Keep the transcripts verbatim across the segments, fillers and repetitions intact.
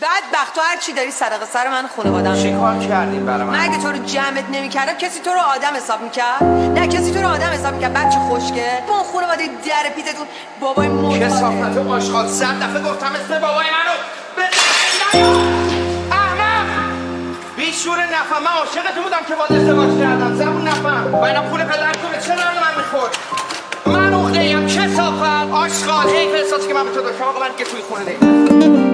بدبخت تو هر چی داری صدقه سر من خانواده‌ام. چیکار کردین برای من؟ مگه تو رو جمعت نمی‌کردم کسی تو رو آدم حساب می‌کرد؟ نه کسی تو رو آدم حساب می‌کرد. بچه خوشگل با اون خانواده در پیتتون بابای موت کثافت و آشغال. صد دفعه گفتم اسم بابای منو بزن. احمق بیشور نفهم. من عاشقتون بودم که باهات ازدواج کردم. زبون نفهم. و اینا پول پدرتون به چه درد من می‌خورد؟ من عقده‌ایم. کثافت آشغال. حیف احساسی که من به تو داشتم. آقا من دیگه توی خونه نمیام.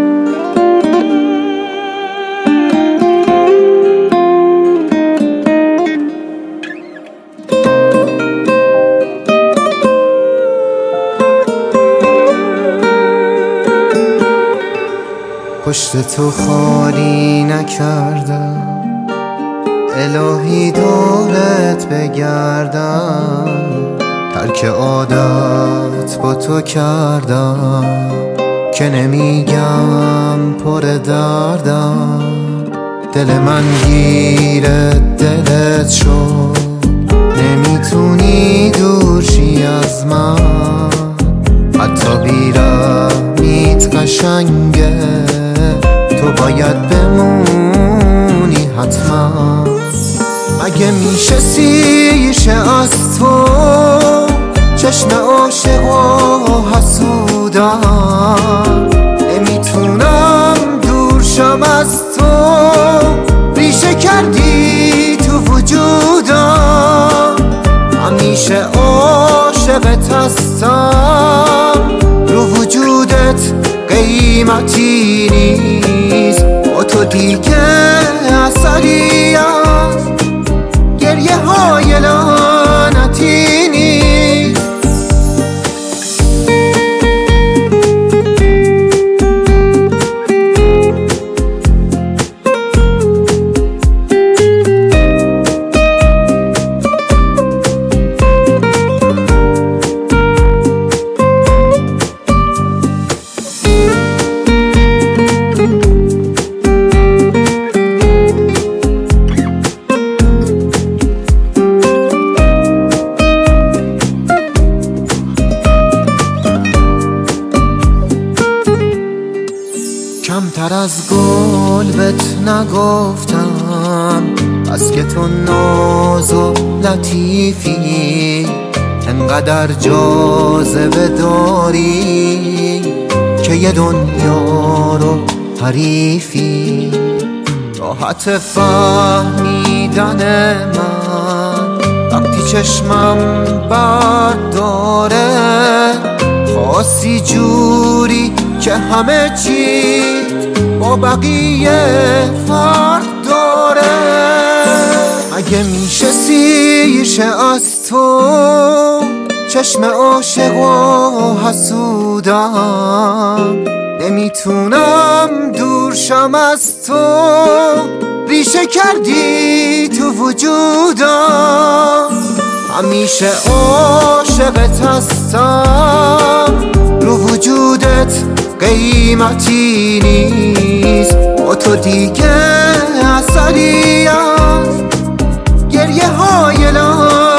پشت تو خالی نکردم الهی دورت بگردم، ترک عادت با تو کردم که نمیگم پر دردم. دل من گیره دلت شد، نمیتونی دور شی از من، حتی بیرحمیت قشنگه، تو باید بمونی حتما. اگه میشه سیشه از تو چشم عاشق و حسودم، نمیتونم دور شم از تو، ریشه کردی تو وجودم، همیشه عاشقت هستم، رو وجودت قیمتی نیست، با تو دیگه اثری از گریه های لعنتی نیست. کمتر از گل بهت نگفتم، بس که تو ناز و لطیفی، انقدر جاذبه داری که یه دنیا رو حریفی. راحت فهمیدن من وقتی چشمم برداره، خاصی جوری که همه چی با بقیه فرق داره. اگه میشه سیشه از تو چشم عاشق و حسودم، نمیتونم دور شم از تو، ریشه کردی تو وجودم، همیشه عاشقت هستم، رو وجودت قیمتی نیست، با تو دیگه اثری از گریه های لعنتی